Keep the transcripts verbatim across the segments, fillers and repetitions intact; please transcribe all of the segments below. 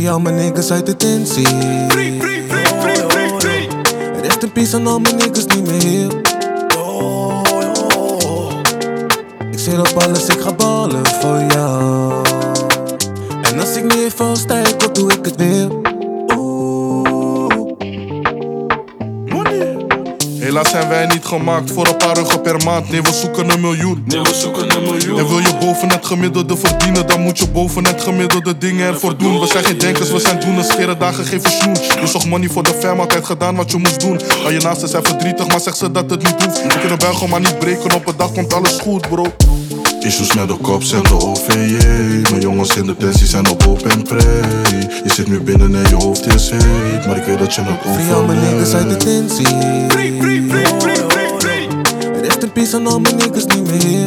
Free al mijn niggas uit detentie. Rest in peace aan al mijn niggas niet meer hier. Ik zit op alles, ik ga ballen voor jou. En als ik niet even sta, ik op, doe ik het weer. Helaas zijn wij niet gemaakt voor een paar euro per maand. Nee, we zoeken een miljoen. Nee, we zoeken een miljoen. En wil je boven het gemiddelde verdienen, dan moet je boven het gemiddelde dingen ervoor doen. We zijn geen denkers, we zijn doeners, scheren dagen geen sjoen. Je zocht money voor de fam, altijd gedaan wat je moest doen. Al je naasten zijn verdrietig, maar zeg ze dat het niet hoeft. We kunnen buigen, maar niet breken, op een dag komt alles goed, bro. Issues met de kop en de O V J. Mijn jongens in de pensie zijn op hoop en pray. Je zit nu binnen en je hoofd is heet, maar ik weet dat je nog overleeft. Free al mijn niggas uit detentie. Rest in peace aan al mijn niggas niet meer hier.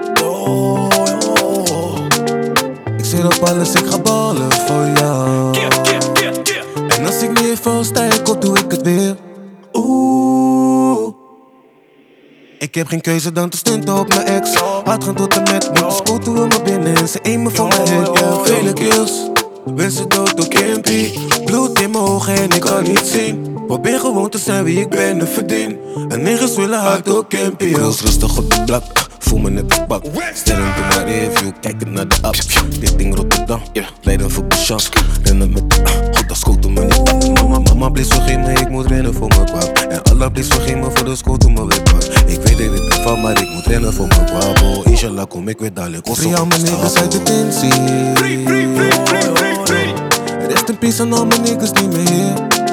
Ik zit op alles, ik ga ballen voor jou. En als ik niet even sta, ik op, doe ik het weer. Oeh. Ik heb geen keuze dan te stunten op mijn ex. Hard gaan tot en met me, scooten we maar binnen en ze aimen voor mijn head. Ja, vele kills, ben ze dood door Campy. Bloed in mijn ogen en ik kan niet zien. Probeer gewoon te zijn wie ik ben en verdien. En niggas willen hard door Campy. Ik was rustig op de blak, voel me net als bak. Sterren door mijn review, kijken naar de apps. Dit ding Rotterdam, Leiden voor Bouchans. Rennen met de, goed dat schoten me niet pak. Mama, mama, please vergeet me, ik moet rennen voor mijn kwap. En Allah, please vergeet me voor de schoten me weer pak. Ik weet dat ik van, maar ik moet rennen voor mijn kwap. Oh, inshallah kom ik weer dadelijk. Free al mijn niggas uit detentie. Rest in peace aan al mijn niggas niet meer hier.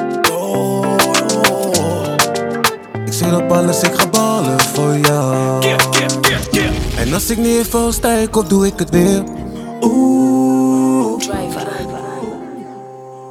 Ik zit op alles, ik ga ballen voor jou. En als ik niet even sta, ik op, doe ik het weer. Oeh.